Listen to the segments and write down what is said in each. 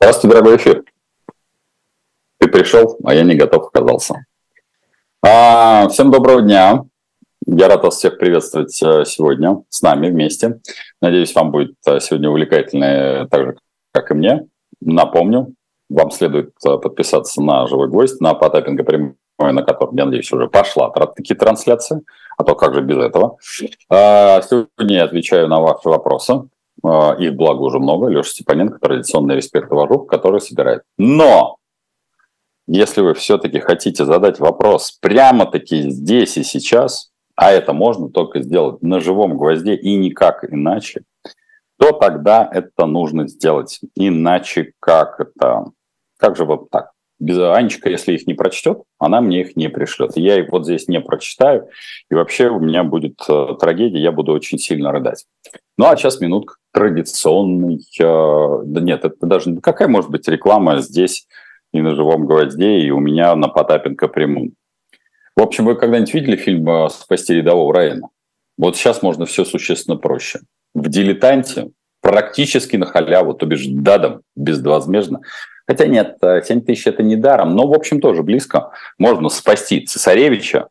Здравствуй, дорогой эфир. Ты пришел, а я не готов оказался. Всем доброго дня. Я рад вас всех приветствовать сегодня с нами вместе. Надеюсь, вам будет сегодня увлекательно, так же, как и мне. Напомню, вам следует подписаться на «Живой гвоздь», на Потапенко прямой, на котором, я надеюсь, уже пошла такие трансляции, а то как же без этого. Сегодня я отвечаю на ваши вопросы. Их, благо, уже много. Леша Степаненко, традиционный респект Важух, который собирает. Но если вы все-таки хотите задать вопрос прямо-таки здесь и сейчас, а это можно только сделать на живом гвозде и никак иначе, то тогда это нужно сделать. Иначе как это? Как же вот так? Анечка, если их не прочтет, она мне их не пришлет. Я их вот здесь не прочитаю, и вообще у меня будет трагедия, я буду очень сильно рыдать. Ну, а сейчас минутка традиционный. Да нет, это даже... Какая может быть реклама здесь и на живом гвозде, и у меня на Потапенко прямом? В общем, вы когда-нибудь видели фильм «Спасти рядового Райана»? Вот сейчас можно все существенно проще. В «Дилетанте» практически на халяву, то бишь дадом, безвозмездно. Хотя нет, 7 тысяч это не даром, но, в общем, тоже близко. Можно спасти цесаревича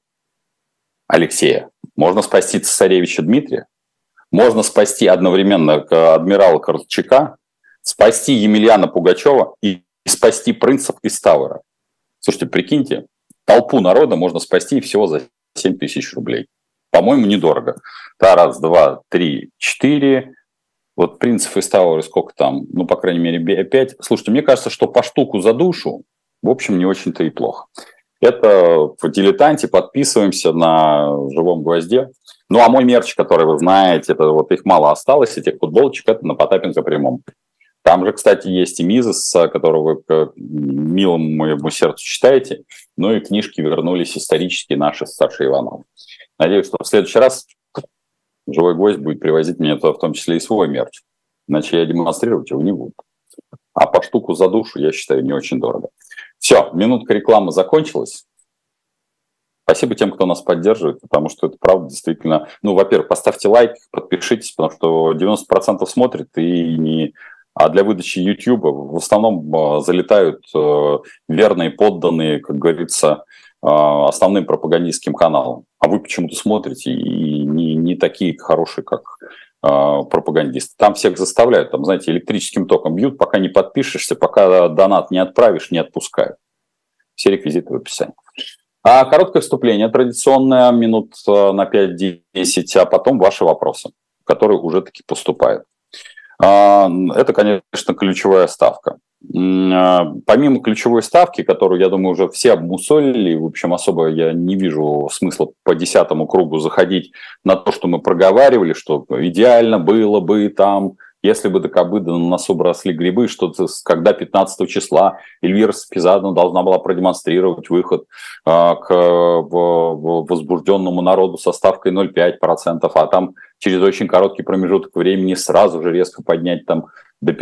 Алексея, можно спасти цесаревича Дмитрия, можно спасти одновременно адмирала Колчака, спасти Емельяна Пугачева и спасти принцев из Тавра. Слушайте, прикиньте, толпу народа можно спасти всего за 7 тысяч рублей. По-моему, недорого. Раз, два, три, четыре. Вот принцев из Тауэра сколько там? Ну, по крайней мере, 5. Слушайте, мне кажется, что по штуку за душу, в общем, не очень-то и плохо. Это в «Дилетанте». Подписываемся на «Живом гвозде». Ну, а мой мерч, который вы знаете, это вот их мало осталось, этих футболочек, это на Потапенко прямом. Там же, кстати, есть и Мизес, которого вы к милому моему сердцу читаете. Ну и книжки вернулись исторические наши с Сашей Ивановым. Надеюсь, что в следующий раз «Живой гвоздь» будет привозить мне туда в том числе и свой мерч. Иначе я демонстрировать его не буду. А по штуку за душу, я считаю, не очень дорого. Все, минутка рекламы закончилась. Спасибо тем, кто нас поддерживает, потому что это правда действительно... Ну, во-первых, поставьте лайк, подпишитесь, потому что 90% смотрит и не... А для выдачи YouTube в основном залетают верные подданные, как говорится, основным пропагандистским каналам. А вы почему-то смотрите и не такие хорошие, как пропагандисты. Там всех заставляют, там, знаете, электрическим током бьют, пока не подпишешься, пока донат не отправишь, не отпускают. Все реквизиты в описании. А короткое вступление, традиционное, минут на 5-10, а потом ваши вопросы, которые уже таки поступают. Это, конечно, ключевая ставка. Помимо ключевой ставки, которую, я думаю, уже все обмусолили, в общем, особо я не вижу смысла по 10-му кругу заходить на то, что мы проговаривали, что идеально было бы там, если бы до кобыды на носу бросли грибы, что когда 15 числа Эльвира Спизадовна должна была продемонстрировать выход к возбужденному народу со ставкой 0,5%, а там через очень короткий промежуток времени сразу же резко поднять там до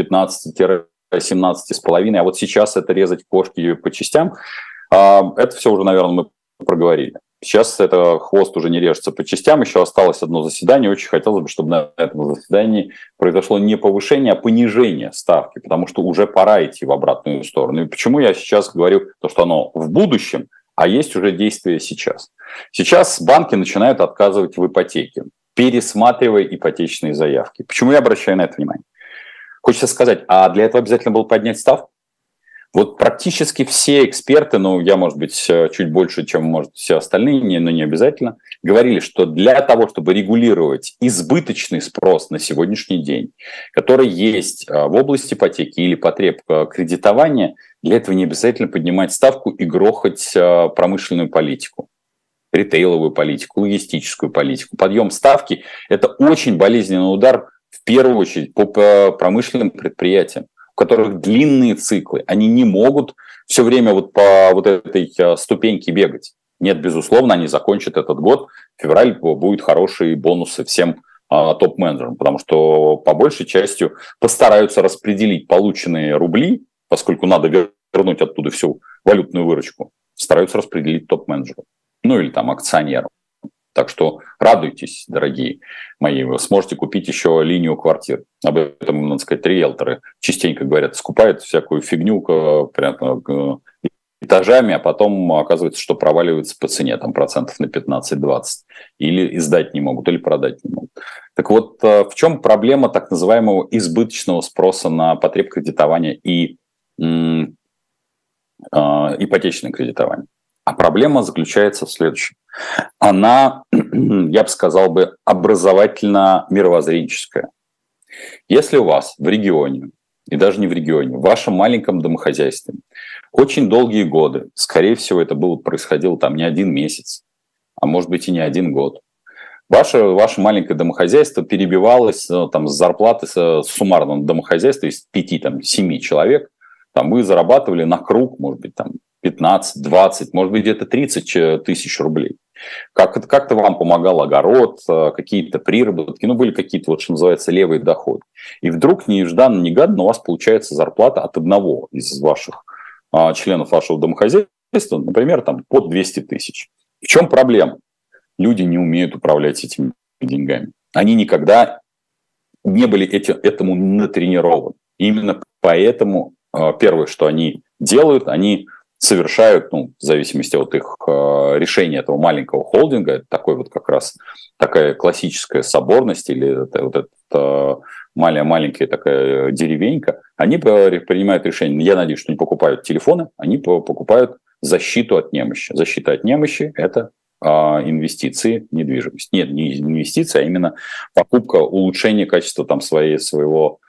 15-17,5%, а вот сейчас это резать кошки по частям, это все уже, наверное, мы проговорили. Сейчас это хвост уже не режется по частям, еще осталось одно заседание. Очень хотелось бы, чтобы на этом заседании произошло не повышение, а понижение ставки, потому что уже пора идти в обратную сторону. И почему я сейчас говорю то, что оно в будущем, а есть уже действие сейчас. Сейчас банки начинают отказывать в ипотеке, пересматривая ипотечные заявки. Почему я обращаю на это внимание? Хочется сказать, а для этого обязательно было поднять ставку? Вот практически все эксперты, ну, я, может быть, чуть больше, чем, может, все остальные, но не обязательно, говорили, что для того, чтобы регулировать избыточный спрос на сегодняшний день, который есть в области ипотеки или потреб кредитования, для этого не обязательно поднимать ставку и грохать промышленную политику, ритейловую политику, логистическую политику. Подъем ставки – это очень болезненный удар, в первую очередь, по промышленным предприятиям, у которых длинные циклы, они не могут все время вот по вот этой ступеньке бегать. Нет, безусловно, они закончат этот год, в феврале будут хорошие бонусы всем топ-менеджерам, потому что по большей части постараются распределить полученные рубли, поскольку надо вернуть оттуда всю валютную выручку, стараются распределить топ-менеджеру, ну или там акционерам. Так что радуйтесь, дорогие мои, вы сможете купить еще линию квартир. Об этом, надо сказать, риэлторы частенько говорят, скупают всякую фигню этажами, а потом оказывается, что проваливается по цене, там процентов на 15-20. Или издать не могут, или продать не могут. Так вот, в чем проблема так называемого избыточного спроса на потреб кредитования и ипотечное кредитование? А проблема заключается в следующем. Она, я бы сказал, образовательно-мировоззренческая. Если у вас в регионе, и даже не в регионе, в вашем маленьком домохозяйстве очень долгие годы, скорее всего, это происходило там не один месяц, а может быть и не один год, ваше маленькое домохозяйство перебивалось там, с зарплаты суммарного домохозяйства из 5-7 человек, там, вы зарабатывали на круг, может быть, там 15, 20, может быть, где-то 30 тысяч рублей. Как-то вам помогал огород, какие-то приработки, были какие-то, что называется, левые доходы. И вдруг нежданно-негаданно у вас получается зарплата от одного из ваших членов вашего домохозяйства, например, там, под 200 тысяч. В чем проблема? Люди не умеют управлять этими деньгами. Они никогда не были этому натренированы. Именно поэтому первое, что они делают, они совершают, в зависимости от их решения этого маленького холдинга, это такая классическая соборность или маленькая такая деревенька, они принимают решение, я надеюсь, что не покупают телефоны, они покупают защиту от немощи. Защита от немощи – это инвестиции в недвижимость. Нет, не инвестиции, а именно покупка, улучшение качества своего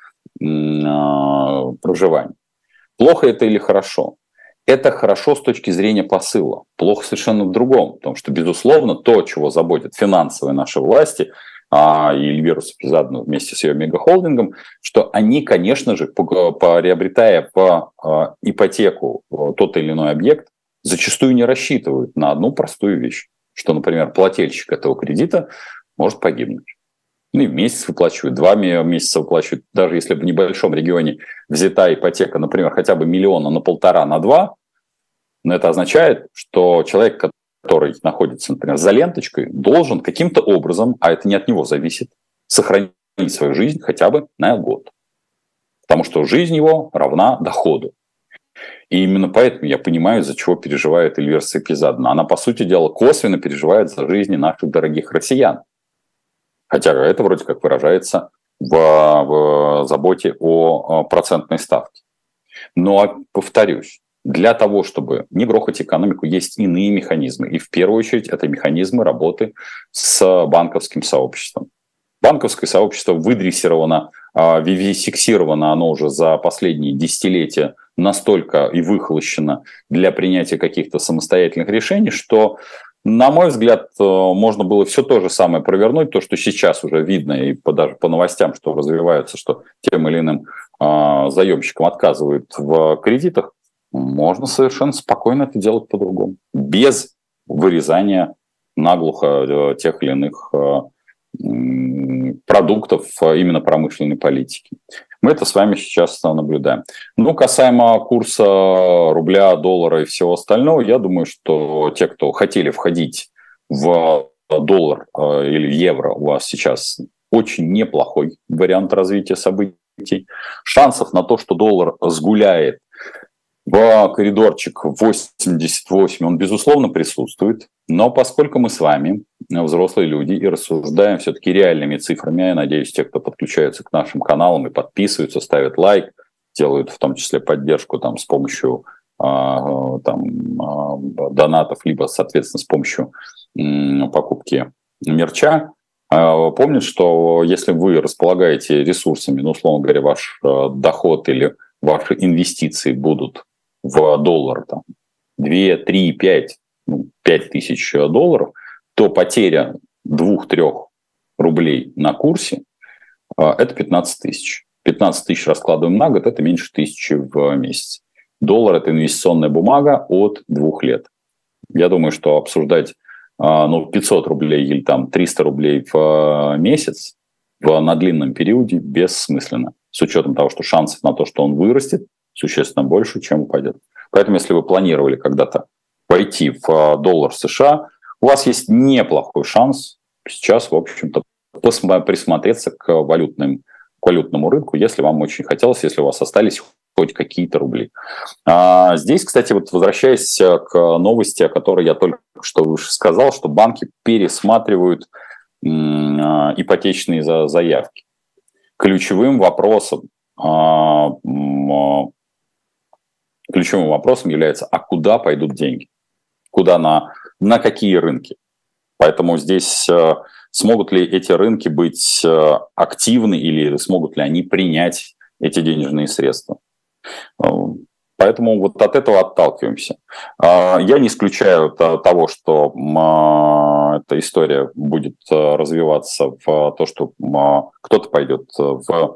проживания. Плохо это или хорошо? Это хорошо с точки зрения посыла. Плохо совершенно в другом. Потому что, безусловно, то, чего заботят финансовые наши власти, и Эльвиру Сапизадну вместе с ее мегахолдингом, что они, конечно же, приобретая по ипотеку тот или иной объект, зачастую не рассчитывают на одну простую вещь, что, например, плательщик этого кредита может погибнуть. И в месяц выплачивают, 2 месяца выплачивают. Даже если в небольшом регионе взята ипотека, например, хотя бы 1 миллиона на 1,5, на 2, но это означает, что человек, который находится, например, за ленточкой, должен каким-то образом, а это не от него зависит, сохранить свою жизнь хотя бы на год. Потому что жизнь его равна доходу. И именно поэтому я понимаю, из-за чего переживает Эльвира Сапизадна. Она, по сути дела, косвенно переживает за жизни наших дорогих россиян. Хотя это вроде как выражается в заботе о процентной ставке. Но, повторюсь, для того, чтобы не грохать экономику, есть иные механизмы. И в первую очередь это механизмы работы с банковским сообществом. Банковское сообщество выдрессировано, вивисексировано оно уже за последние десятилетия настолько и выхолощено для принятия каких-то самостоятельных решений, что, на мой взгляд, можно было все то же самое провернуть, то, что сейчас уже видно, и даже по новостям, что развивается, что тем или иным заемщикам отказывают в кредитах, можно совершенно спокойно это делать по-другому, без вырезания наглухо тех или иных продуктов именно промышленной политики. Мы это с вами сейчас наблюдаем. Касаемо курса рубля, доллара и всего остального, я думаю, что те, кто хотели входить в доллар или евро, у вас сейчас очень неплохой вариант развития событий. Шансов на то, что доллар сгуляет в коридорчик 88, он, безусловно, присутствует. Но поскольку мы с вами взрослые люди и рассуждаем все-таки реальными цифрами, я надеюсь, те, кто подключаются к нашим каналам и подписываются, ставят лайк, делают в том числе поддержку с помощью донатов, либо, соответственно, с помощью покупки мерча, помнят, что если вы располагаете ресурсами, условно говоря, ваш доход или ваши инвестиции будут в доллар 2, 3, 5, 5 тысяч долларов, то потеря 2-3 рублей на курсе – это 15 тысяч. 15 тысяч раскладываем на год – это меньше 1000 в месяц. Доллар – это инвестиционная бумага от 2 лет. Я думаю, что обсуждать 500 рублей или 300 рублей в месяц на длинном периоде бессмысленно, с учетом того, что шансов на то, что он вырастет, существенно больше, чем упадет. Поэтому, если вы планировали когда-то войти в доллар США, у вас есть неплохой шанс сейчас, в общем-то, присмотреться к валютному рынку, если вам очень хотелось, если у вас остались хоть какие-то рубли. Здесь, кстати, вот возвращаясь к новости, о которой я только что выше сказал, что банки пересматривают ипотечные заявки. Ключевым вопросом является, а куда пойдут деньги? Куда на какие рынки? Поэтому здесь смогут ли эти рынки быть активны или смогут ли они принять эти денежные средства? Поэтому вот от этого отталкиваемся. Я не исключаю того, что эта история будет развиваться в то, что кто-то пойдет в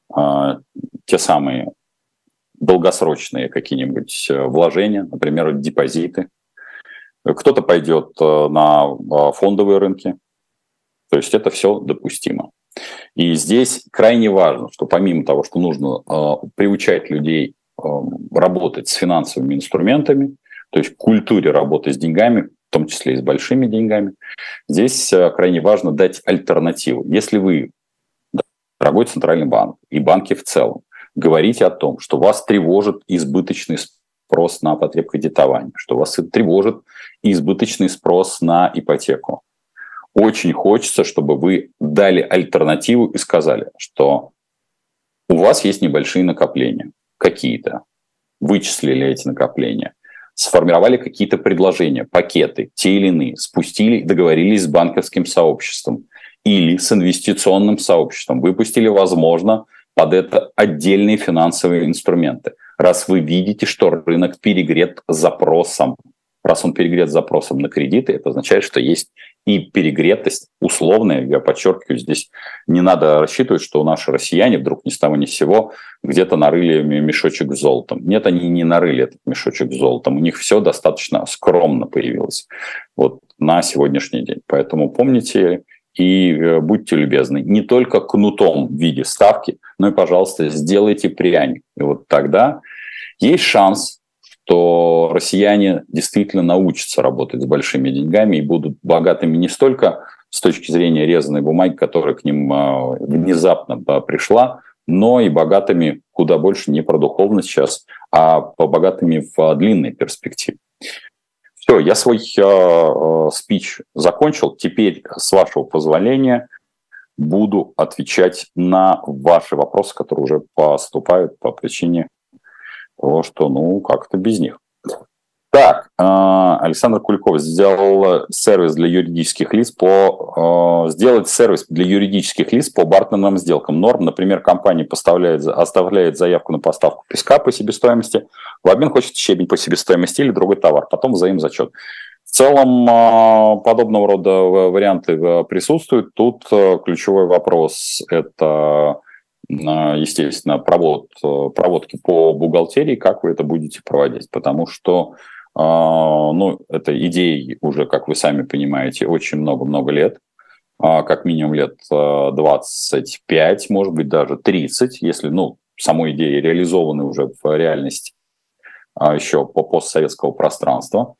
те самые долгосрочные какие-нибудь вложения, например, депозиты. Кто-то пойдет на фондовые рынки. То есть это все допустимо. И здесь крайне важно, что помимо того, что нужно приучать людей работать с финансовыми инструментами, то есть к культуре работы с деньгами, в том числе и с большими деньгами, здесь крайне важно дать альтернативу. Если вы, дорогой Центральный банк и банки в целом, говорите о том, что вас тревожит избыточный спрос на потребкредитование, что вас тревожит избыточный спрос на ипотеку, очень хочется, чтобы вы дали альтернативу и сказали, что у вас есть небольшие накопления какие-то, вычислили эти накопления, сформировали какие-то предложения, пакеты, те или иные, спустили, договорились с банковским сообществом или с инвестиционным сообществом, выпустили, возможно, под это отдельные финансовые инструменты. Раз вы видите, что рынок перегрет запросом, раз он перегрет запросом на кредиты, это означает, что есть и перегретость условная, я подчеркиваю, здесь не надо рассчитывать, что наши россияне вдруг ни с того ни с сего где-то нарыли мешочек с золотом. Нет, они не нарыли этот мешочек с золотом, у них все достаточно скромно появилось вот на сегодняшний день. Поэтому помните и будьте любезны, не только кнутом в виде ставки, но и, пожалуйста, сделайте пряник. И вот тогда есть шанс, что россияне действительно научатся работать с большими деньгами и будут богатыми не столько с точки зрения резаной бумаги, которая к ним внезапно пришла, но и богатыми куда больше не про духовность сейчас, а богатыми в длинной перспективе. Все, я свой спич закончил. Теперь, с вашего позволения, буду отвечать на ваши вопросы, которые уже поступают по причине того, что, как-то без них. Так, Александр Куликов сделал сервис для юридических лиц сделать сервис для юридических лиц по бартерным сделкам. Норм, например, компания оставляет заявку на поставку песка по себестоимости, в обмен хочет щебень по себестоимости или другой товар, потом взаимозачет. В целом подобного рода варианты присутствуют. Тут ключевой вопрос – это, естественно, проводки по бухгалтерии, как вы это будете проводить, потому что это идей уже, как вы сами понимаете, очень много-много лет, как минимум лет 25, может быть, даже 30, если, самой идеи реализованы уже в реальности еще по постсоветского пространства.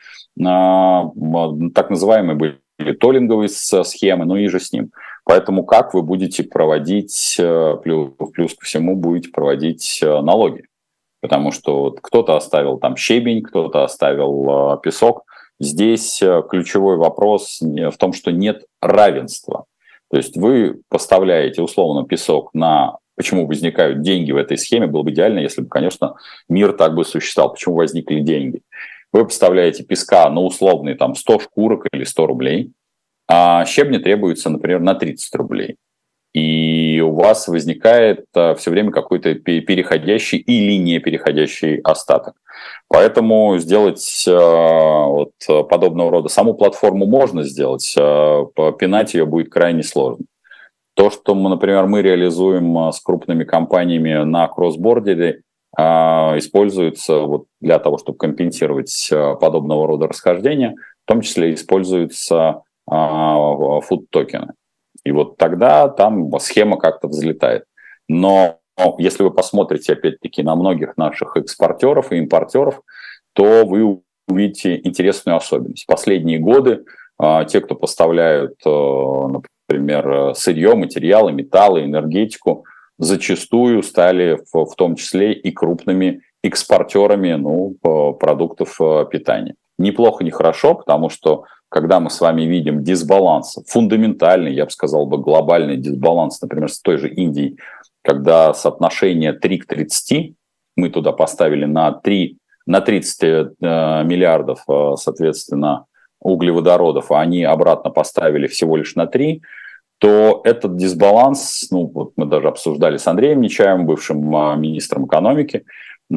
Так называемые были толлинговые схемы, и же с ним. Поэтому как вы будете проводить, плюс ко всему, будете проводить налоги? Потому что кто-то оставил там щебень, кто-то оставил песок. Здесь ключевой вопрос в том, что нет равенства. То есть вы поставляете условно песок на... Почему возникают деньги в этой схеме? Было бы идеально, если бы, конечно, мир так бы существовал. Почему возникли деньги? Вы поставляете песка на условные 100 шкурок или 100 рублей, а щебня требуется, например, на 30 рублей. И у вас возникает все время какой-то переходящий или не переходящий остаток. Поэтому сделать подобного рода саму платформу можно сделать, попинать ее будет крайне сложно. То, что например, мы реализуем с крупными компаниями на кроссбордере, используется для того, чтобы компенсировать подобного рода расхождения, в том числе используются фуд-токены. И вот тогда там схема как-то взлетает. Но если вы посмотрите, опять-таки, на многих наших экспортеров и импортеров, то вы увидите интересную особенность. В последние годы те, кто поставляют, например, сырье, материалы, металлы, энергетику, зачастую стали в том числе и крупными экспортерами продуктов питания. Неплохо, не хорошо, потому что когда мы с вами видим дисбаланс, фундаментальный, я бы сказал, глобальный дисбаланс, например, с той же Индией, когда соотношение 3 к 30, мы туда поставили на 30 миллиардов, соответственно, углеводородов, а они обратно поставили всего лишь на 3, то этот дисбаланс, вот мы даже обсуждали с Андреем Нечаевым, бывшим министром экономики,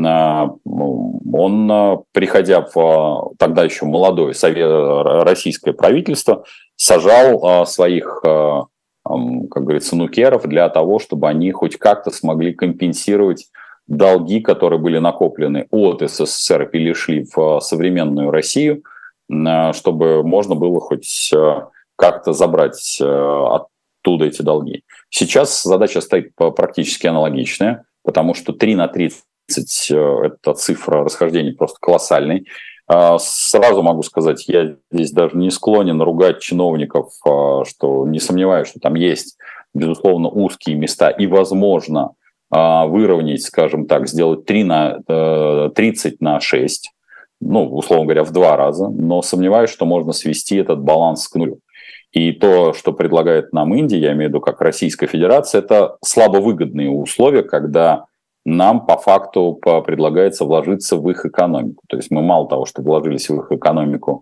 он, приходя в тогда еще молодое российское правительство, сажал своих, как говорится, нукеров для того, чтобы они хоть как-то смогли компенсировать долги, которые были накоплены от СССР и перешли в современную Россию, чтобы можно было хоть как-то забрать оттуда эти долги. Сейчас задача стоит практически аналогичная, потому что 3 на 30 эта цифра расхождения просто колоссальной. Сразу могу сказать, я здесь даже не склонен ругать чиновников, что не сомневаюсь, что там есть, безусловно, узкие места и возможно выровнять, скажем так, сделать 30 на 6, условно говоря, в 2 раза, но сомневаюсь, что можно свести этот баланс к нулю. И то, что предлагает нам Индия, я имею в виду как Российская Федерация, это слабовыгодные условия, когда нам по факту предлагается вложиться в их экономику. То есть мы мало того, что вложились в их экономику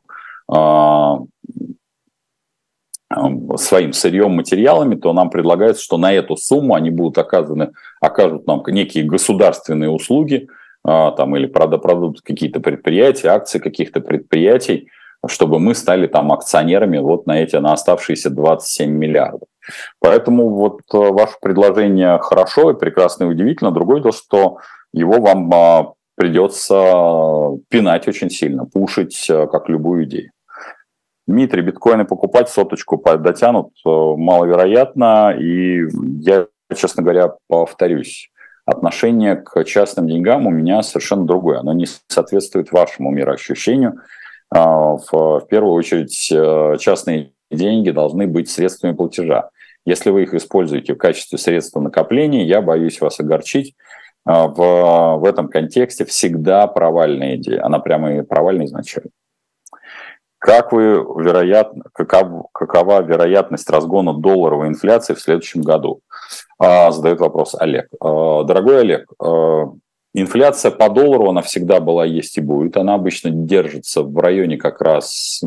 своим сырьем, материалами, то нам предлагается, что на эту сумму они окажут нам некие государственные услуги, или продадут какие-то предприятия, акции каких-то предприятий, чтобы мы стали там акционерами на оставшиеся 27 миллиардов. Поэтому ваше предложение хорошо и прекрасно и удивительно. Другое дело, что его вам придется пинать очень сильно, пушить как любую идею. Дмитрий, биткоины покупать, соточку дотянут маловероятно. И я, честно говоря, повторюсь, отношение к частным деньгам у меня совершенно другое. Оно не соответствует вашему мироощущению. В первую очередь, частные деньги должны быть средствами платежа. Если вы их используете в качестве средства накопления, я боюсь вас огорчить. В этом контексте всегда провальная идея. Она прямо и провальная изначально. Какова вероятность разгона долларовой инфляции в следующем году? Задает вопрос Олег. Дорогой Олег, инфляция по доллару, она всегда была, есть и будет. Она обычно держится в районе как раз,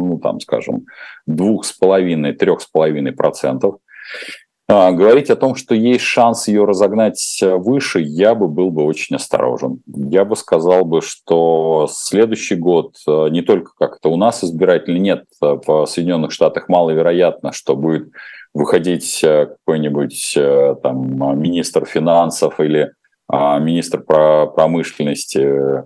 2,5-3,5%. Говорить о том, что есть шанс ее разогнать выше, я был бы очень осторожен. Я бы сказал, что следующий год, не только как это у нас избирателей нет, в Соединенных Штатах маловероятно, что будет выходить какой-нибудь министр финансов или министр промышленности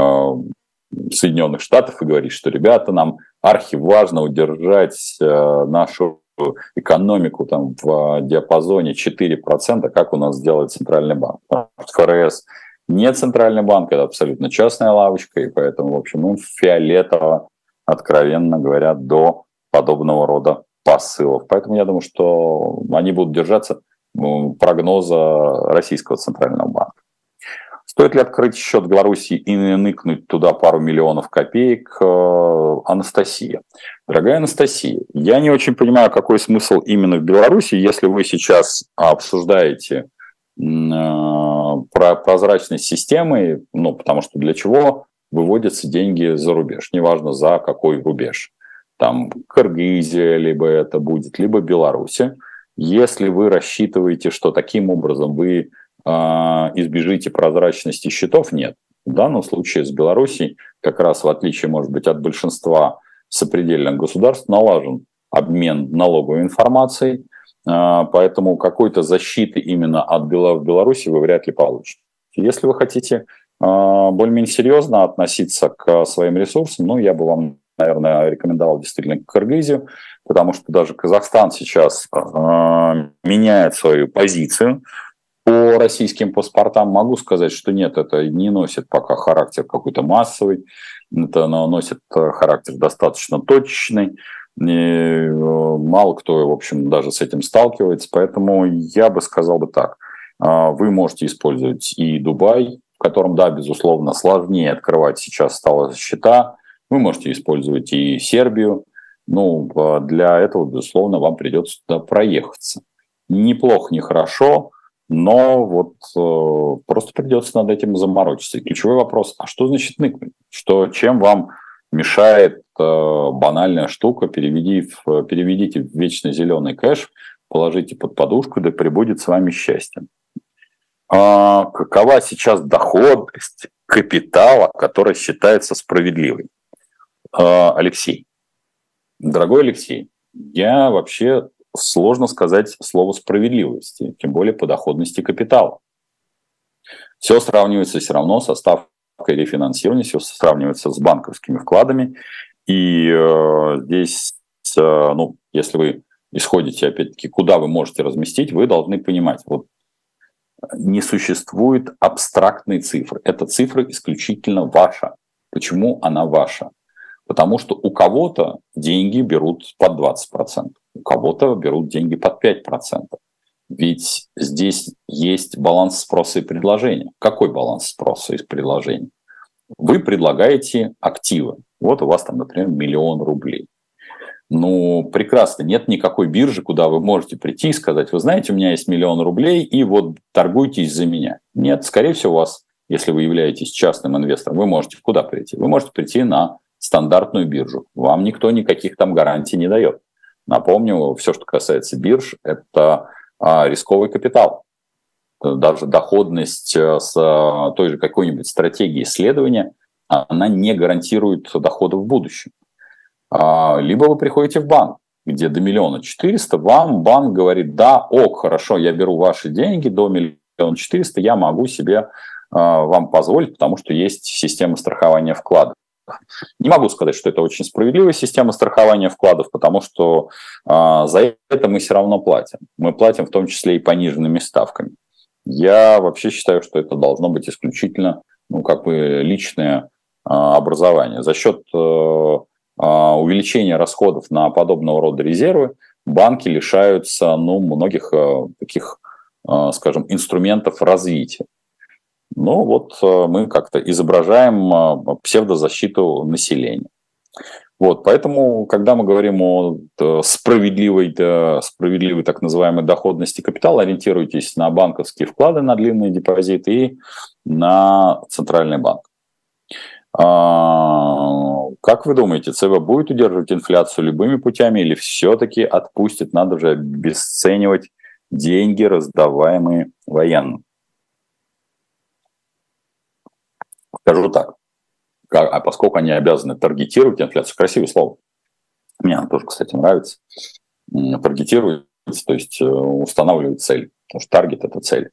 Соединенных Штатов и говорить, что, ребята, нам архиважно удержать нашу экономику в диапазоне 4%, как у нас делает Центральный банк. ФРС не Центральный банк, это абсолютно частная лавочка, и поэтому, в общем, фиолетово, откровенно говоря, до подобного рода посылов. Поэтому я думаю, что они будут держаться прогноза Российского Центрального банка. Стоит ли открыть счет в Беларуси и ныкнуть туда пару миллионов копеек? Анастасия. Дорогая Анастасия, я не очень понимаю, какой смысл именно в Беларуси, если вы сейчас обсуждаете про прозрачность системы, потому что для чего выводятся деньги за рубеж, неважно за какой рубеж. Там Кыргызия либо это будет, либо Беларусь. Если вы рассчитываете, что таким образом вы избежите прозрачности счетов, нет. В данном случае с Беларусью как раз, в отличие, может быть, от большинства сопредельных государств, налажен обмен налоговой информацией, поэтому какой-то защиты именно в Беларуси вы вряд ли получите. Если вы хотите более-менее серьезно относиться к своим ресурсам, я бы вам, наверное, рекомендовал действительно Кыргызию, потому что даже Казахстан сейчас меняет свою позицию. По российским паспортам могу сказать, что нет, это не носит пока характер какой-то массовый, это носит характер достаточно точечный. Мало кто, в общем, даже с этим сталкивается, поэтому я бы сказал бы так. Вы можете использовать и Дубай, в котором, да, безусловно, сложнее открывать сейчас стало счета. Вы можете использовать и Сербию. Ну, для этого, безусловно, вам придется туда проехаться. Неплохо, не хорошо, но вот просто придется над этим заморочиться. И ключевой вопрос, а что значит ныкнуть? Чем вам мешает банальная штука, переведите в вечно зеленый кэш, положите под подушку, да пребудет с вами счастье. Какова сейчас доходность капитала, которая считается справедливой? Алексей, дорогой Алексей, я вообще сложно сказать слово справедливости, тем более по доходности капитала. Все сравнивается все равно со ставкой рефинансирования, все сравнивается с банковскими вкладами. И здесь, если вы исходите, опять-таки, куда вы можете разместить, вы должны понимать, вот не существует абстрактной цифры. Эта цифра исключительно ваша. Почему она ваша? Потому что у кого-то деньги берут под 20%, у кого-то берут деньги под 5%. Ведь здесь есть баланс спроса и предложения. Какой баланс спроса и предложения? Вы предлагаете активы. Вот у вас там, например, 1 000 000 рублей. Ну, прекрасно, нет никакой биржи, куда вы можете прийти и сказать, вы знаете, у меня есть 1 000 000 рублей, и вот торгуйтесь за меня. Нет, скорее всего, у вас, если вы являетесь частным инвестором, вы можете куда прийти? Вы можете прийти на стандартную биржу. Вам никто никаких там гарантий не дает. Напомню, все, что касается бирж, это рисковый капитал. Даже доходность с той же какой-нибудь стратегией исследования, она не гарантирует дохода в будущем. Либо вы приходите в банк, где до 1 400 000, вам банк говорит, да, ок, хорошо, я беру ваши деньги, до 1 400 000 я могу себе вам позволить, потому что есть система страхования вкладов. Не могу сказать, что это очень справедливая система страхования вкладов, потому что за это мы все равно платим. Мы платим в том числе и пониженными ставками. Я вообще считаю, что это должно быть исключительно личное образование. За счет увеличения расходов на подобного рода резервы банки лишаются многих таких, скажем, инструментов развития. Ну вот мы как-то изображаем псевдозащиту населения. Вот, поэтому, когда мы говорим о справедливой так называемой доходности капитала, ориентируйтесь на банковские вклады, на длинные депозиты и на центральный банк. Как вы думаете, ЦБ будет удерживать инфляцию любыми путями или все-таки отпустит, надо же обесценивать деньги, раздаваемые военным? Скажу так, поскольку они обязаны таргетировать инфляцию, красивое слово, мне оно тоже, кстати, нравится, таргетировать, то есть устанавливать цель, потому что таргет – это цель.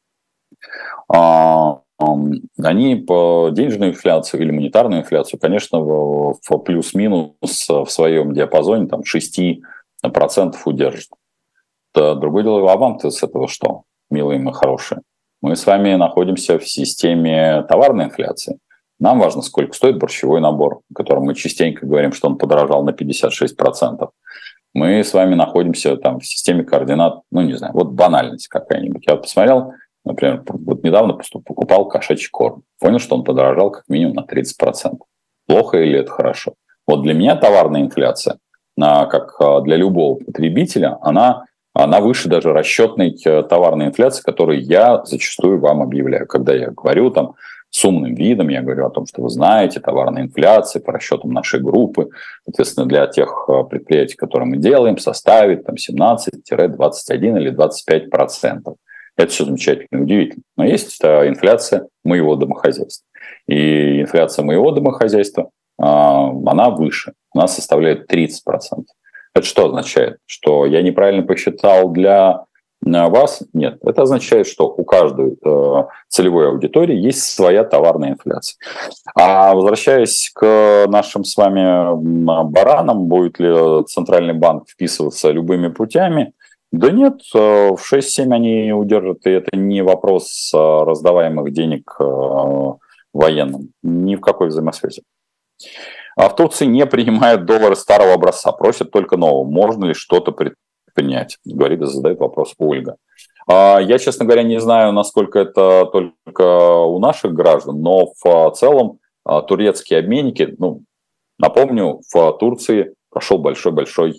Они по денежную инфляцию или монетарную инфляцию, конечно, в плюс-минус в своем диапазоне там, 6% удержат. Другое дело, а вам-то с этого что, милые мои хорошие? Мы с вами находимся в системе товарной инфляции. Нам важно, сколько стоит борщевой набор, о котором мы частенько говорим, что он подорожал на 56%. Мы с вами находимся там в системе координат, вот банальность какая-нибудь. Я посмотрел, например, вот недавно покупал кошачий корм. Понял, что он подорожал как минимум на 30%. Плохо или это хорошо? Вот для меня товарная инфляция, как для любого потребителя, она выше даже расчетной товарной инфляции, которую я зачастую вам объявляю. Когда я говорю там с умным видом, я говорю о том, что вы знаете, товарная инфляция по расчетам нашей группы, соответственно, для тех предприятий, которые мы делаем, составит там 17-21 или 25%. Это все замечательно и удивительно. Но есть инфляция моего домохозяйства. И инфляция моего домохозяйства, она выше. Она составляет 30%. Это что означает? Что я неправильно посчитал для вас? Нет. Это означает, что у каждой целевой аудитории есть своя товарная инфляция. А возвращаясь к нашим с вами баранам, будет ли Центральный банк вписываться любыми путями? Да нет, в 6-7 они удержат, и это не вопрос раздаваемых денег военным. Ни в какой взаимосвязи. А в Турции не принимают доллары старого образца, просят только нового. Можно ли что-то предпринять? Говорит и задает вопрос Ольга. Я, честно говоря, не знаю, насколько это только у наших граждан, но в целом турецкие обменники, напомню, в Турции прошел большой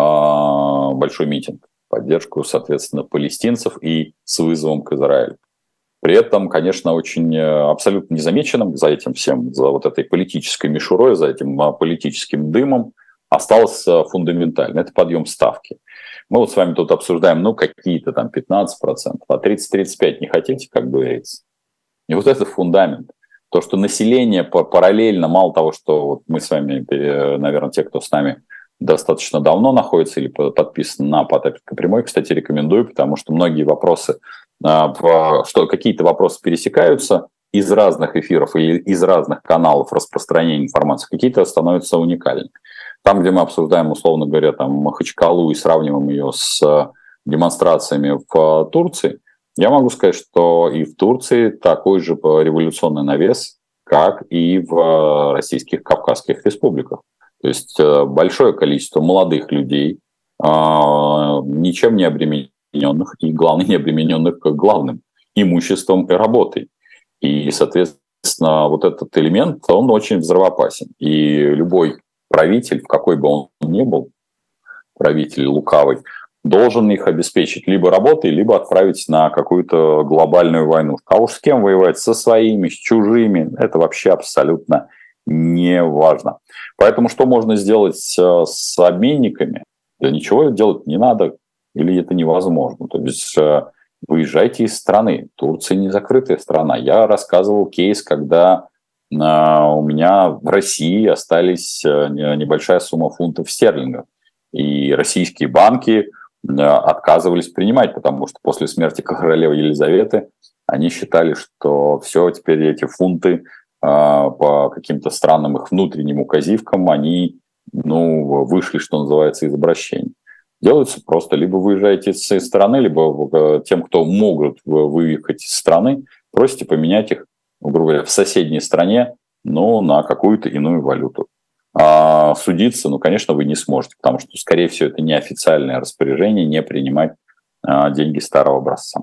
митинг в поддержку, соответственно, палестинцев и с вызовом к Израилю. При этом, конечно, очень абсолютно незамеченным за этим всем, за вот этой политической мишурой, за этим политическим дымом осталось фундаментально. Это подъем ставки. Мы вот с вами тут обсуждаем, какие-то там 15%, а 30-35% не хотите, как говорится. И вот это фундамент. То, что население параллельно, мало того, что вот мы с вами, наверное, те, кто с нами достаточно давно находится или подписан на Потапенко прямой, кстати, рекомендую, потому что многие вопросы, какие-то вопросы пересекаются из разных эфиров или из разных каналов распространения информации, какие-то становятся уникальными. Там, где мы обсуждаем, условно говоря, там Махачкалу и сравниваем ее с демонстрациями в Турции, я могу сказать, что и в Турции такой же революционный навес, как и в российских Кавказских республиках. То есть большое количество молодых людей, ничем не обремененных, и главное, не обремененных главным имуществом и работой. И, соответственно, вот этот элемент, он очень взрывоопасен. И любой правитель, в какой бы он ни был, правитель лукавый, должен их обеспечить либо работой, либо отправить на какую-то глобальную войну. А уж с кем воевать? Со своими, с чужими? Это вообще абсолютно не важно. Поэтому что можно сделать с обменниками? Да ничего делать не надо, или это невозможно. То есть выезжайте из страны. Турция не закрытая страна. Я рассказывал кейс, когда у меня в России остались небольшая сумма фунтов стерлингов. И российские банки отказывались принимать, потому что после смерти королевы Елизаветы они считали, что все, теперь эти фунты по каким-то странным их внутренним указивкам, они вышли, что называется, из обращения. Делается просто, либо выезжаете из страны, либо тем, кто могут выехать из страны, просите поменять их, грубо говоря, в соседней стране, но на какую-то иную валюту. А судиться, конечно, вы не сможете, потому что, скорее всего, это неофициальное распоряжение не принимать деньги старого образца.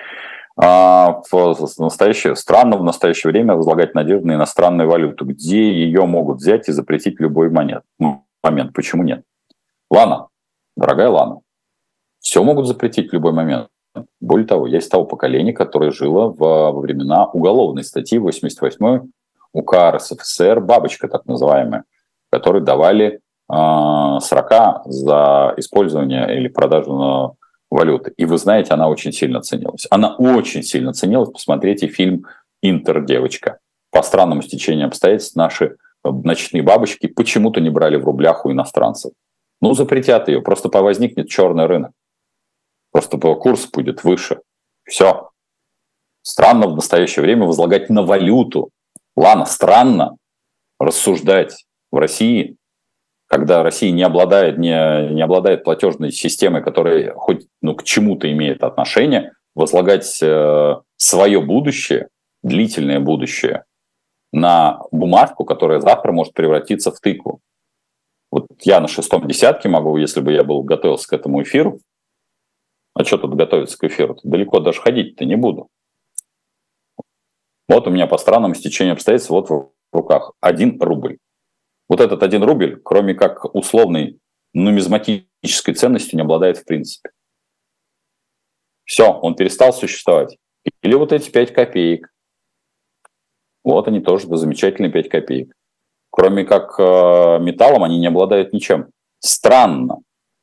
Странно в настоящее время возлагать надежду на иностранную валюту, где ее могут взять и запретить в любой момент. Почему нет? Лана, дорогая Лана, все могут запретить в любой момент. Более того, я из того поколения, которое жило во времена уголовной статьи 88 УК РСФСР, бабочка так называемая, которые давали срока за использование или продажу валюты. И вы знаете, она очень сильно ценилась. Она очень сильно ценилась. Посмотрите фильм «Интер, девочка». По странному стечению обстоятельств наши ночные бабочки почему-то не брали в рублях у иностранцев. Запретят ее, просто возникнет черный рынок. Просто курс будет выше. Все. Странно в настоящее время возлагать на валюту. Ладно, странно рассуждать в России, когда Россия не обладает платежной системой, которая хоть к чему-то имеет отношение, возлагать свое будущее, длительное будущее, на бумажку, которая завтра может превратиться в тыкву. Вот я на 6-м десятке могу, если бы я готовился к этому эфиру, а что тут готовиться к эфиру? Далеко даже ходить-то не буду. Вот у меня по странному стечению обстоятельств вот в руках 1 рубль. Вот этот 1 рубль, кроме как условной нумизматической ценностью, не обладает в принципе. Все, он перестал существовать. Или вот эти 5 копеек. Вот они тоже замечательные 5 копеек. Кроме как металлом, они не обладают ничем. Странно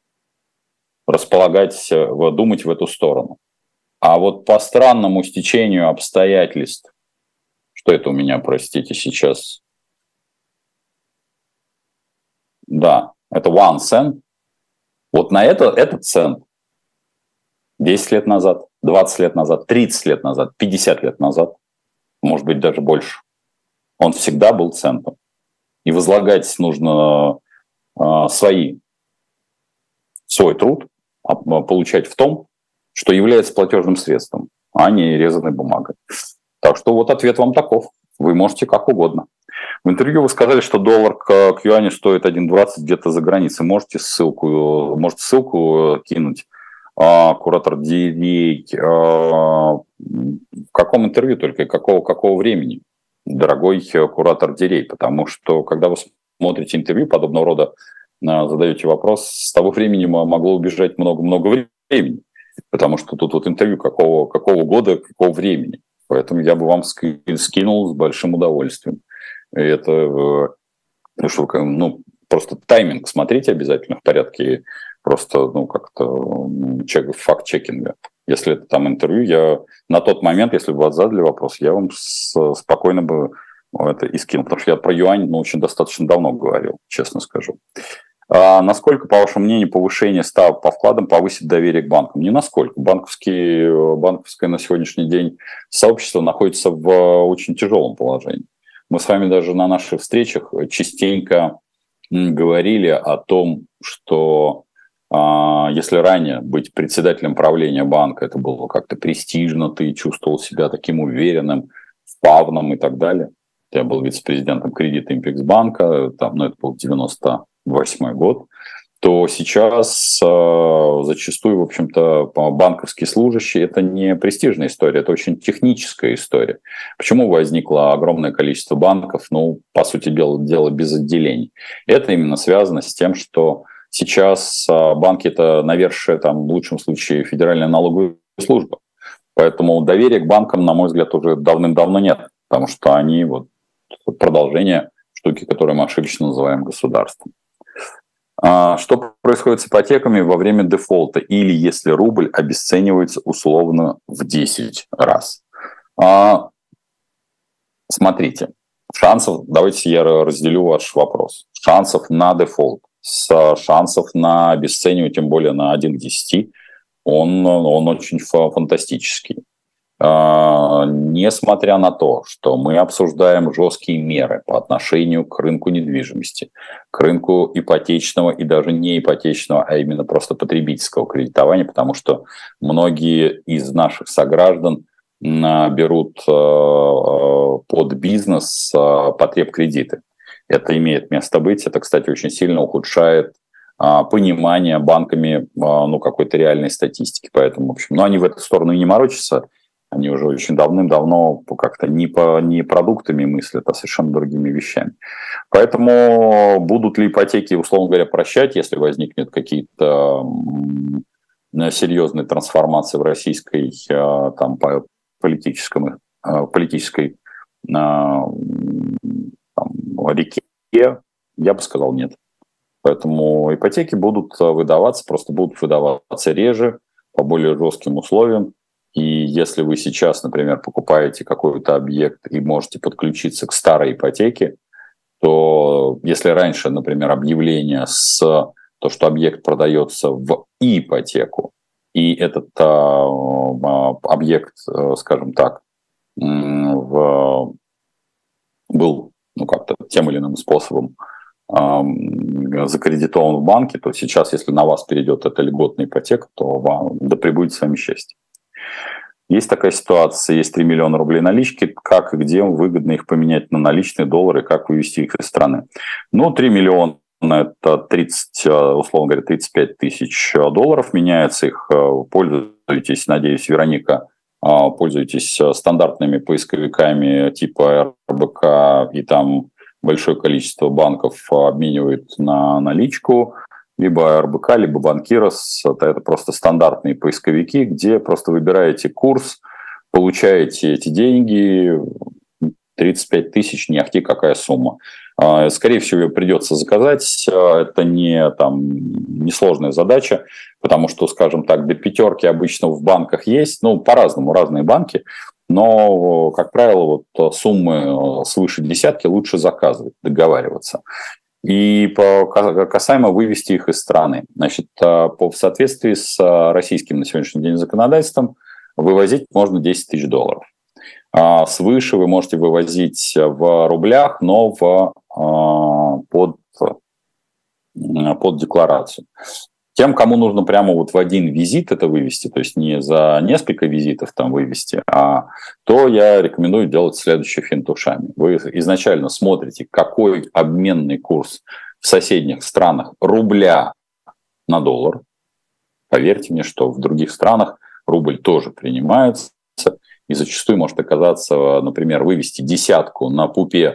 думать в эту сторону. А вот по странному стечению обстоятельств, что это у меня, простите, сейчас? Да, это 1 cent. Вот на этот цент 10 лет назад, 20 лет назад, 30 лет назад, 50 лет назад, может быть, даже больше, он всегда был центом. И возлагать нужно свой труд, получать в том, что является платежным средством, а не резаной бумагой. Так что вот ответ вам таков. Вы можете как угодно. В интервью вы сказали, что доллар к юаню стоит 1,20 где-то за границей. Можете ссылку кинуть? Куратор Дирей. В каком интервью только и какого времени, дорогой куратор Дирей? Потому что, когда вы смотрите интервью подобного рода, задаете вопрос, с того времени могло убежать много-много времени. Потому что тут вот интервью какого года, какого времени. Поэтому я бы вам скинул с большим удовольствием. И это, просто тайминг смотрите обязательно в порядке просто, как-то факт-чекинга. Если это там интервью, я на тот момент, если бы вас задали вопрос, я вам спокойно бы это и скинул. Потому что я про юань, очень достаточно давно говорил, честно скажу. Насколько, по вашему мнению, повышение ставок по вкладам повысит доверие к банкам? Не насколько. Банковское на сегодняшний день сообщество находится в очень тяжелом положении. Мы с вами даже на наших встречах частенько говорили о том, что если ранее быть председателем правления банка, это было как-то престижно, ты чувствовал себя таким уверенным, впавным и так далее. Я был вице-президентом кредита Импексбанка, это был 98 год, то сейчас зачастую, в общем-то, банковские служащие – это не престижная история, это очень техническая история. Почему возникло огромное количество банков, по сути дела без отделений? Это именно связано с тем, что сейчас банки – это навершие, в лучшем случае, Федеральная налоговая служба. Поэтому доверия к банкам, на мой взгляд, уже давным-давно нет, потому что они продолжение штуки, которую мы ошибочно называем государством. Что происходит с ипотеками во время дефолта или если рубль обесценивается условно в 10 раз? Смотрите, давайте я разделю ваш вопрос. Шансов на дефолт, шансов на обесценивание, тем более на 1 к 10, он очень фантастический. Несмотря на то, что мы обсуждаем жесткие меры по отношению к рынку недвижимости, к рынку ипотечного и даже не ипотечного, а именно просто потребительского кредитования, потому что многие из наших сограждан берут под бизнес потребкредиты. Это имеет место быть. Это, кстати, очень сильно ухудшает понимание банками какой-то реальной статистики. Поэтому, в общем, они в эту сторону и не морочатся. Они уже очень давным-давно как-то не продуктами мыслят, а совершенно другими вещами. Поэтому будут ли ипотеки, условно говоря, прощать, если возникнут какие-то серьезные трансформации в российской политической реке, я бы сказал нет. Поэтому ипотеки будут выдаваться, просто будут выдаваться реже, по более жестким условиям. И если вы сейчас, например, покупаете какой-то объект и можете подключиться к старой ипотеке, то если раньше, например, объявление то, что объект продается в ипотеку, и этот объект, скажем так, был как-то тем или иным способом закредитован в банке, то сейчас, если на вас перейдет эта льготная ипотека, то да пребудет с вами счастье. Есть такая ситуация, есть 3 миллиона рублей налички, как и где выгодно их поменять на наличные доллары, как вывести их из страны. 3 миллиона – это 30, условно говоря, 35 тысяч долларов, меняется их, пользуйтесь, надеюсь, Вероника, пользуйтесь стандартными поисковиками типа РБК, и там большое количество банков обменивают на наличку, либо РБК, либо Банкирос. Это просто стандартные поисковики, где просто выбираете курс, получаете эти деньги, 35 тысяч, не ахти какая сумма. Скорее всего, ее придется заказать. Это не сложная задача, потому что, скажем так, до 5 обычно в банках есть, по-разному, разные банки, но, как правило, суммы свыше 10 лучше заказывать, договариваться. И касаемо вывести их из страны. Значит, в соответствии с российским на сегодняшний день законодательством вывозить можно 10 тысяч долларов. Свыше вы можете вывозить в рублях, но под декларацию. Тем, кому нужно прямо вот в один визит это вывести, то есть не за несколько визитов там вывести, то я рекомендую делать следующее финтушами. Вы изначально смотрите, какой обменный курс в соседних странах рубля на доллар. Поверьте мне, что в других странах рубль тоже принимается, и зачастую может оказаться, например, вывести десятку на пупе